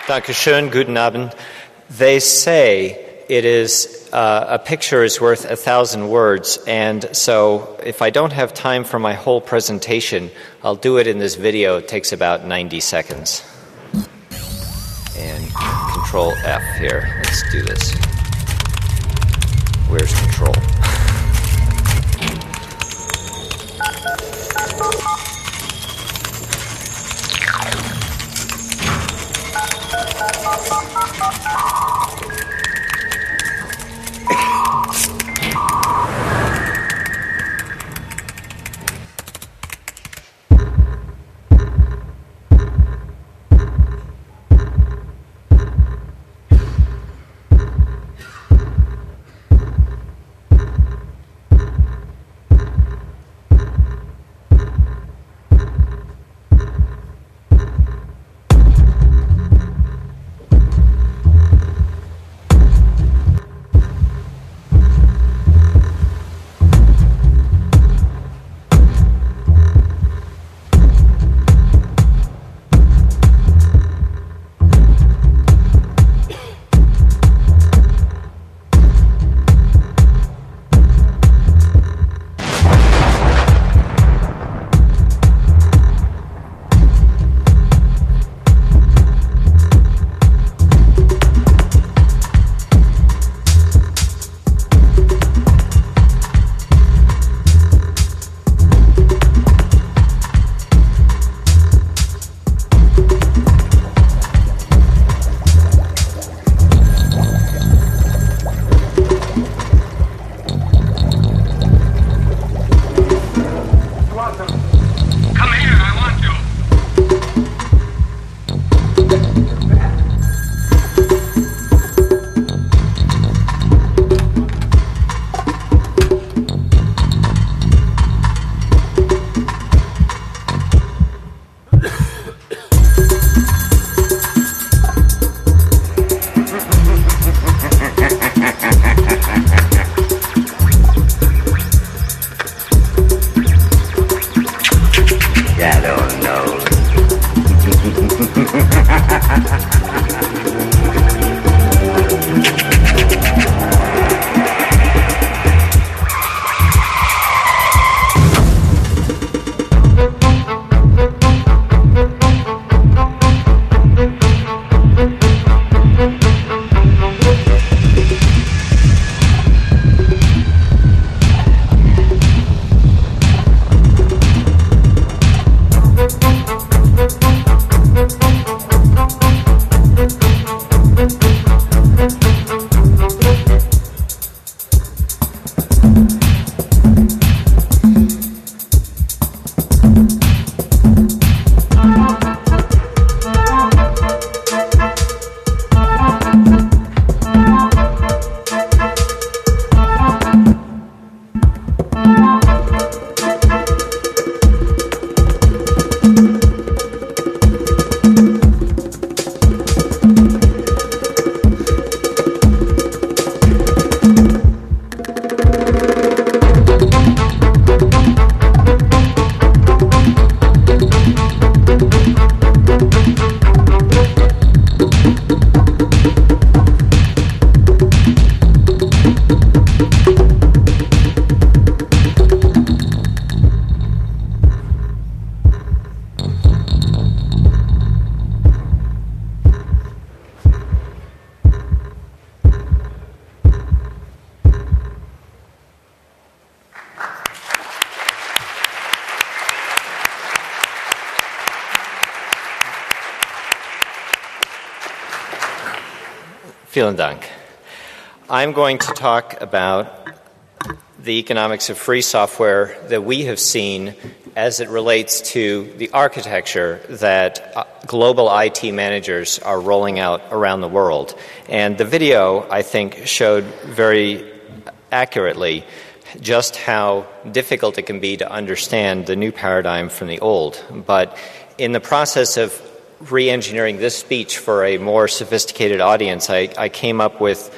Dankeschön, guten Abend. They say it is a picture is worth 1,000 words, and so if I don't have time for my whole presentation, I'll do it in this video. It takes about 90 seconds. And Control F here. Let's do this. Where's Control? Vielen Dank. I'm going to talk about the economics of free software that we have seen as it relates to the architecture that global IT managers are rolling out around the world. And the video, I think, showed very accurately just how difficult it can be to understand the new paradigm from the old. But in the process of re-engineering this speech for a more sophisticated audience, I came up with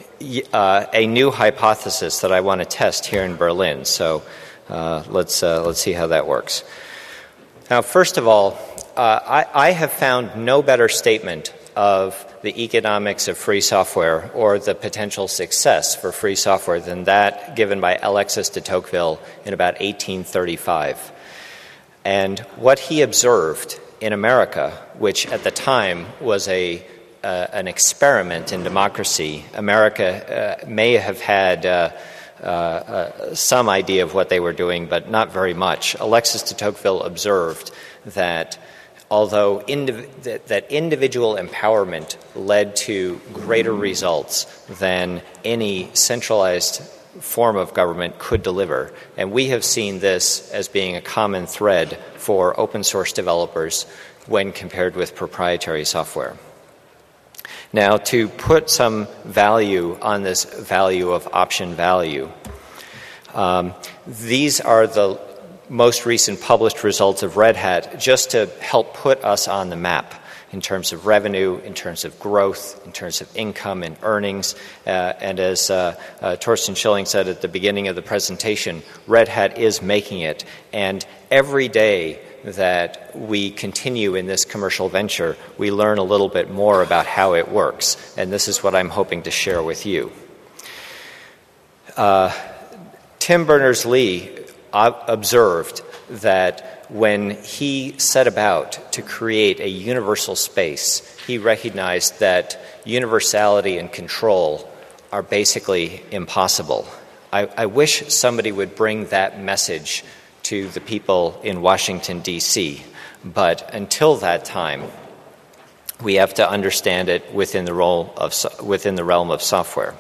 a new hypothesis that I want to test here in Berlin. So let's see how that works. Now, first of all, I have found no better statement of the economics of free software or the potential success for free software than that given by Alexis de Tocqueville in about 1835. And what he observed in America, which at the time was an experiment in democracy, America may have had some idea of what they were doing, but not very much. Alexis de Tocqueville observed that although that individual empowerment led to greater results than any centralized form of government could deliver, and we have seen this as being a common thread for open source developers when compared with proprietary software. Now, to put some value on this value of option value, these are the most recent published results of Red Hat just to help put us on the map in terms of revenue, in terms of growth, in terms of income and earnings. And as Torsten Schilling said at the beginning of the presentation, Red Hat is making it. And every day that we continue in this commercial venture, we learn a little bit more about how it works. And this is what I'm hoping to share with you. Tim Berners-Lee observed that when he set about to create a universal space, he recognized that universality and control are basically impossible. I wish somebody would bring that message to the people in Washington, D.C., but until that time, we have to understand it within the realm of software.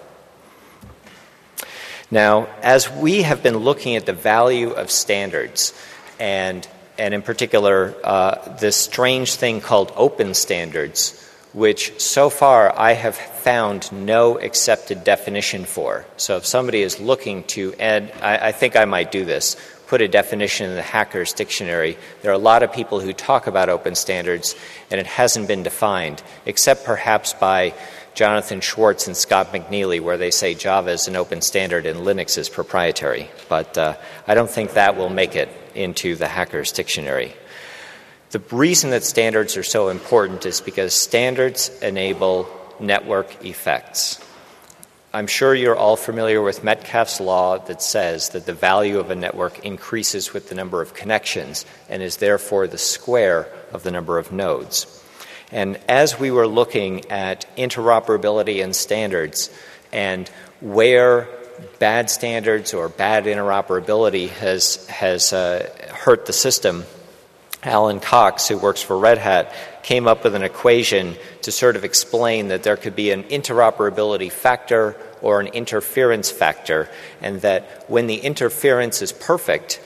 Now, as we have been looking at the value of standards, and in particular this strange thing called open standards, which so far I have found no accepted definition for. So if somebody is looking to add, I think I might do this, put a definition in the Hackers Dictionary. There are a lot of people who talk about open standards, and it hasn't been defined, except perhaps by Jonathan Schwartz and Scott McNeely, where they say Java is an open standard and Linux is proprietary. But I don't think that will make it into the Hackers Dictionary. The reason that standards are so important is because standards enable network effects. I'm sure you're all familiar with Metcalfe's law that says that the value of a network increases with the number of connections and is therefore the square of the number of nodes. And as we were looking at interoperability and standards and where bad standards or bad interoperability has hurt the system, Alan Cox, who works for Red Hat, came up with an equation to sort of explain that there could be an interoperability factor or an interference factor, and that when the interference is perfect,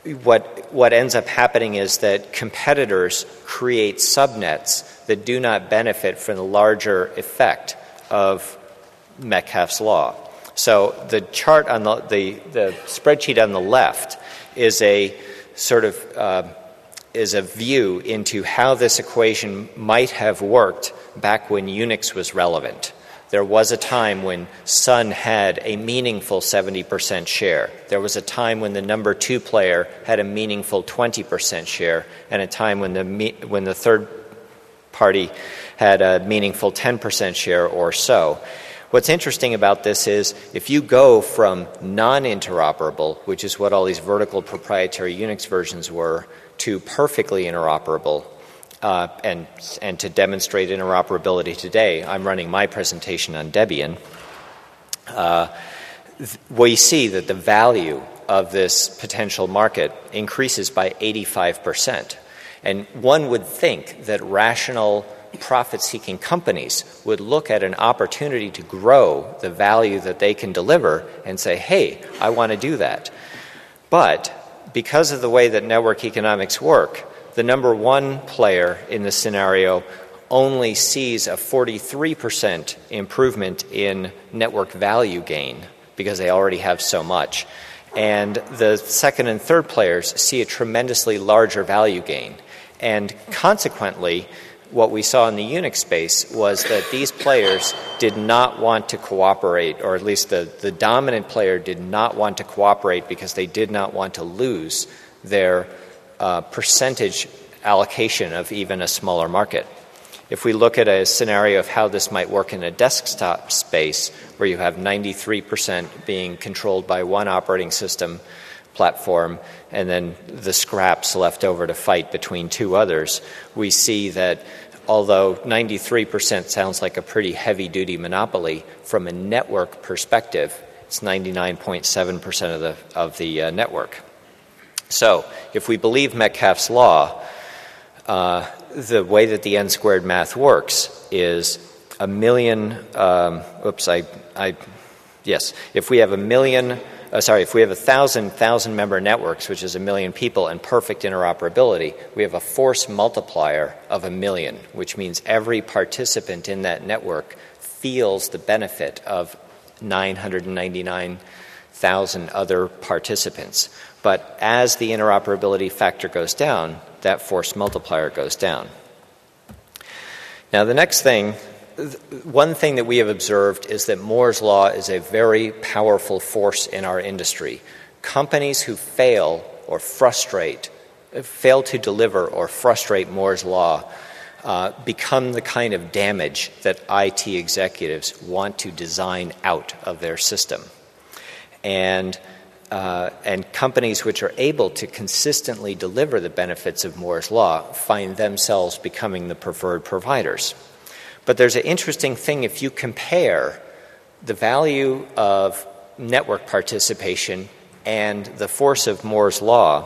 what ends up happening is that competitors create subnets that do not benefit from the larger effect of Metcalfe's law. So the chart on the spreadsheet on the left is a sort of is a view into how this equation might have worked back when Unix was relevant. There was a time when Sun had a meaningful 70% share. There was a time when the number 2 player had a meaningful 20% share, and a time when the third party had a meaningful 10% share or so. What's interesting about this is if you go from non-interoperable, which is what all these vertical proprietary Unix versions were, to perfectly interoperable, and to demonstrate interoperability today, I'm running my presentation on Debian, we see that the value of this potential market increases by 85%. And one would think that rational profit-seeking companies would look at an opportunity to grow the value that they can deliver and say, hey, I want to do that. But because of the way that network economics work, the number 1 player in this scenario only sees a 43% improvement in network value gain because they already have so much. And the second and third players see a tremendously larger value gain. And consequently, what we saw in the Unix space was that these players did not want to cooperate, or at least the dominant player did not want to cooperate because they did not want to lose their percentage allocation of even a smaller market. If we look at a scenario of how this might work in a desktop space where you have 93% being controlled by one operating system platform and then the scraps left over to fight between two others, we see that although 93% sounds like a pretty heavy-duty monopoly, from a network perspective, it's 99.7% of the network. So if we believe Metcalfe's law, the way that the n-squared math works is a million. If we have if we have 1,000 member networks, which is 1 million people, and perfect interoperability, we have a force multiplier of 1 million, which means every participant in that network feels the benefit of 999,000 other participants. But as the interoperability factor goes down, that force multiplier goes down. Now, the next thing, one thing that we have observed is that Moore's law is a very powerful force in our industry. Companies who fail to deliver or frustrate Moore's law become the kind of damage that IT executives want to design out of their system. And companies which are able to consistently deliver the benefits of Moore's law find themselves becoming the preferred providers. But there's an interesting thing if you compare the value of network participation and the force of Moore's law.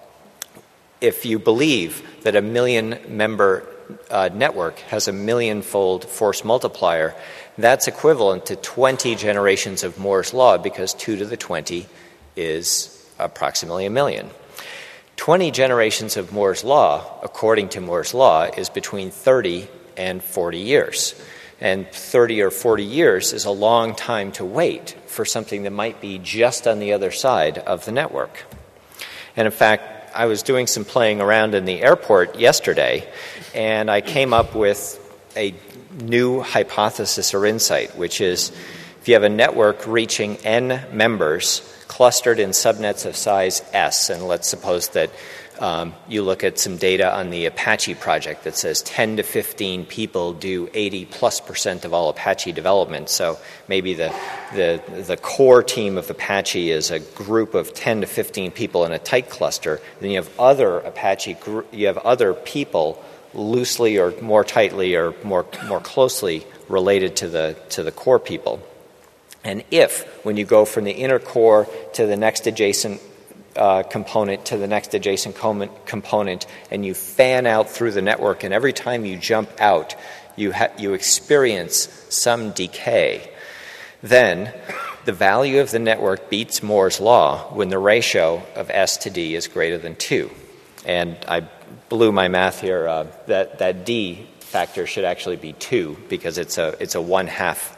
If you believe that a 1 million member network has a 1 million-fold force multiplier, that's equivalent to 20 generations of Moore's law, because 2 to the 20 is approximately 1 million. 20 generations of Moore's law, according to Moore's law, is between 30 and 40 years. And 30 or 40 years is a long time to wait for something that might be just on the other side of the network. And in fact, I was doing some playing around in the airport yesterday, and I came up with a new hypothesis or insight, which is if you have a network reaching n members clustered in subnets of size S, and let's suppose that you look at some data on the Apache project that says 10 to 15 people do 80+% of all Apache development. So maybe the core team of Apache is a group of 10 to 15 people in a tight cluster. Then you have other other people loosely or more tightly or more closely related to the core people. And if, when you go from the inner core to the next adjacent component to the next adjacent component, and you fan out through the network, and every time you jump out, you experience some decay, then the value of the network beats Moore's law when the ratio of S to D is greater than 2. And I blew my math here. That D factor should actually be 2 because it's a 1/2.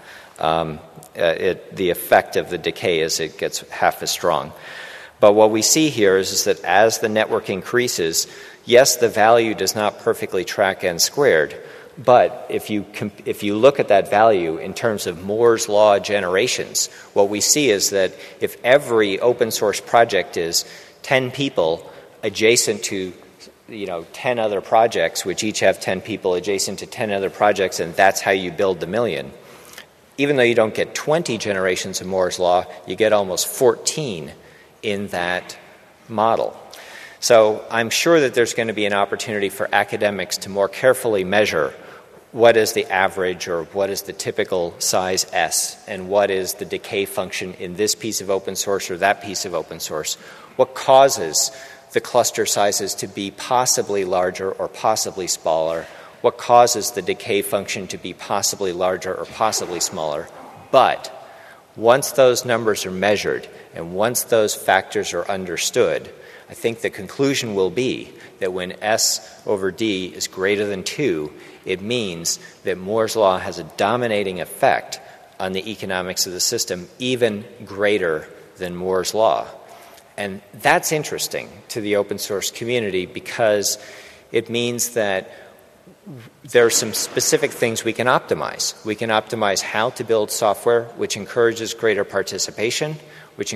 The effect of the decay is it gets half as strong. But what we see here is that as the network increases, yes, the value does not perfectly track n squared, but if you look at that value in terms of Moore's law generations, what we see is that if every open source project is 10 people adjacent to 10 other projects, which each have 10 people adjacent to 10 other projects, and that's how you build the million, even though you don't get 20 generations of Moore's law, you get almost 14 in that model. So I'm sure that there's going to be an opportunity for academics to more carefully measure what is the average or what is the typical size S and what is the decay function in this piece of open source or that piece of open source. What causes the cluster sizes to be possibly larger or possibly smaller? What causes the decay function to be possibly larger or possibly smaller? But once those numbers are measured and once those factors are understood, I think the conclusion will be that when S over D is greater than 2, it means that Moore's law has a dominating effect on the economics of the system, even greater than Moore's law. And that's interesting to the open source community because it means that there are some specific things we can optimize. We can optimize how to build software which encourages greater participation, which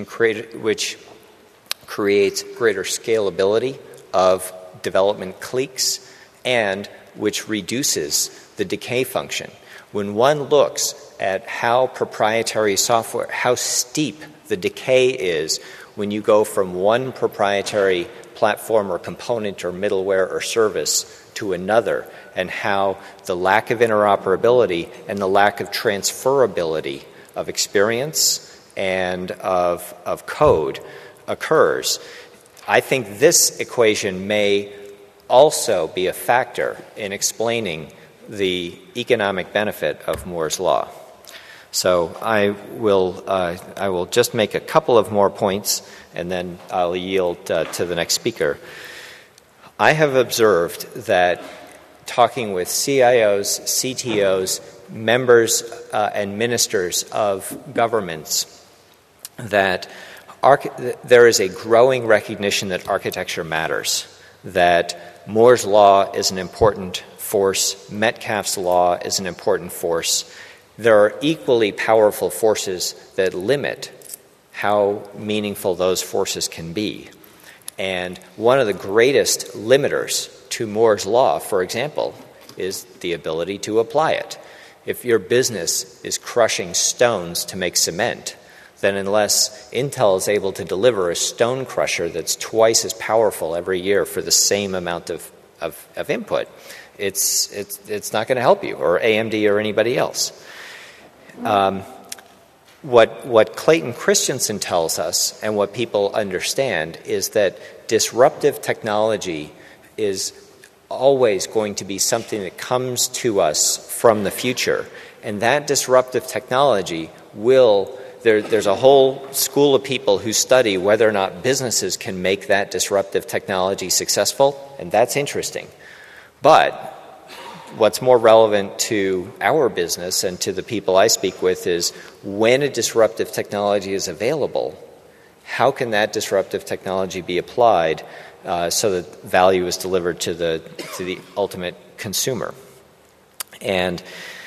creates greater scalability of development cliques, and which reduces the decay function. When one looks at how proprietary software, how steep the decay is when you go from one proprietary platform or component or middleware or service to another, and how the lack of interoperability and the lack of transferability of experience and of code occurs, I think this equation may also be a factor in explaining the economic benefit of Moore's Law. So I will just make a couple of more points, and then I'll yield to the next speaker. I have observed that talking with CIOs, CTOs, members and ministers of governments, that there is a growing recognition that architecture matters, that Moore's Law is an important force, Metcalfe's Law is an important force. There are equally powerful forces that limit how meaningful those forces can be. And one of the greatest limiters to Moore's Law, for example, is the ability to apply it. If your business is crushing stones to make cement, then unless Intel is able to deliver a stone crusher that's twice as powerful every year for the same amount of input, it's not going to help you, or AMD or anybody else. What Clayton Christensen tells us, and what people understand, is that disruptive technology is always going to be something that comes to us from the future. And that disruptive technology there's a whole school of people who study whether or not businesses can make that disruptive technology successful, and that's interesting. But what's more relevant to our business and to the people I speak with is, when a disruptive technology is available, how can that disruptive technology be applied so that value is delivered to the ultimate consumer? And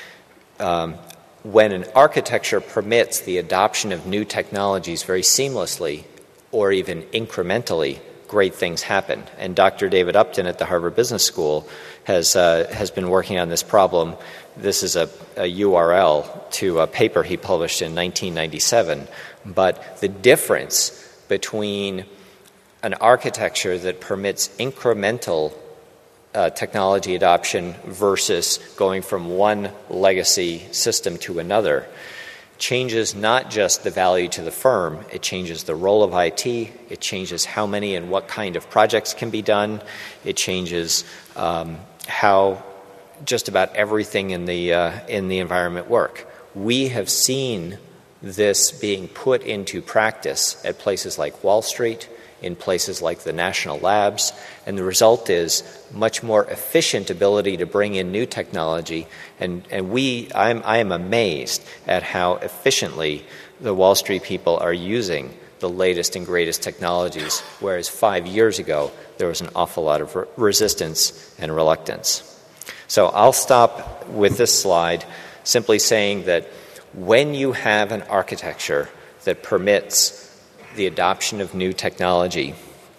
when an architecture permits the adoption of new technologies very seamlessly or even incrementally, great things happen. And Dr. David Upton at the Harvard Business School has been working on this problem. This is a URL to a paper he published in 1997. But the difference between an architecture that permits incremental technology adoption versus going from one legacy system to another changes not just the value to the firm, it changes the role of IT, it changes how many and what kind of projects can be done, it changes how just about everything in the environment work. We have seen this being put into practice at places like Wall Street, in places like the national labs, and the result is much more efficient ability to bring in new technology. And I am amazed at how efficiently the Wall Street people are using the latest and greatest technologies, whereas 5 years ago there was an awful lot of resistance and reluctance. So I'll stop with this slide simply saying that when you have an architecture that permits the adoption of new technology,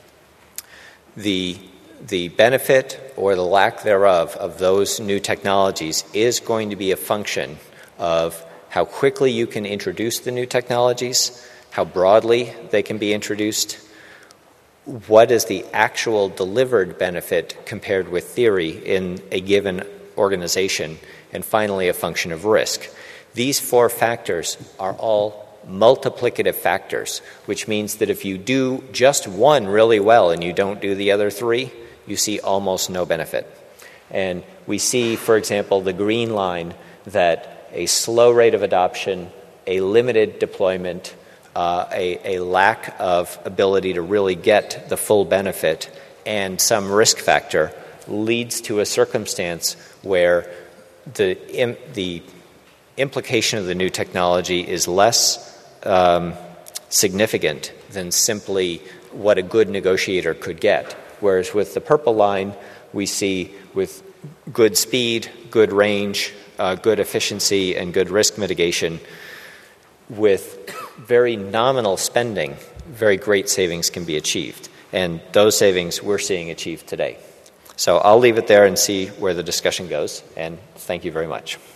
the benefit or the lack thereof of those new technologies is going to be a function of how quickly you can introduce the new technologies, how broadly they can be introduced, what is the actual delivered benefit compared with theory in a given organization, and finally a function of risk. These four factors are all multiplicative factors, which means that if you do just one really well and you don't do the other three, you see almost no benefit. And we see, for example, the green line, that a slow rate of adoption, a limited deployment, a lack of ability to really get the full benefit, and some risk factor leads to a circumstance where the implication of the new technology is less significant than simply what a good negotiator could get. Whereas with the purple line, we see with good speed, good range, good efficiency, and good risk mitigation, with very nominal spending, very great savings can be achieved. And those savings we're seeing achieved today. So I'll leave it there and see where the discussion goes, and thank you very much.